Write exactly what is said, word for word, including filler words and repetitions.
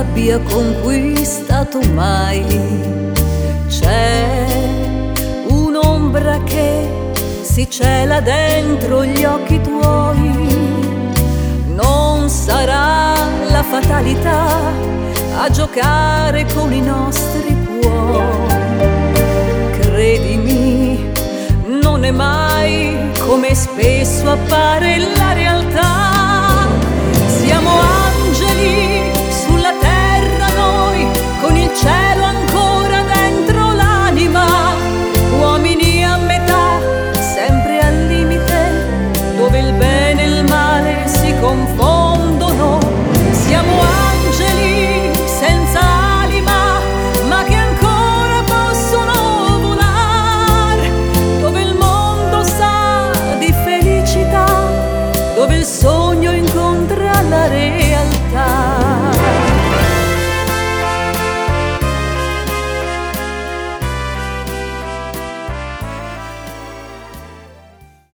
abbia conquistato mai. C'è un'ombra che si cela dentro gli occhi tuoi. Non sarà la fatalità a giocare con i nostri cuori. Credimi, non è mai come spesso appare la realtà. Siamo angeli sulla terra noi, con il cielo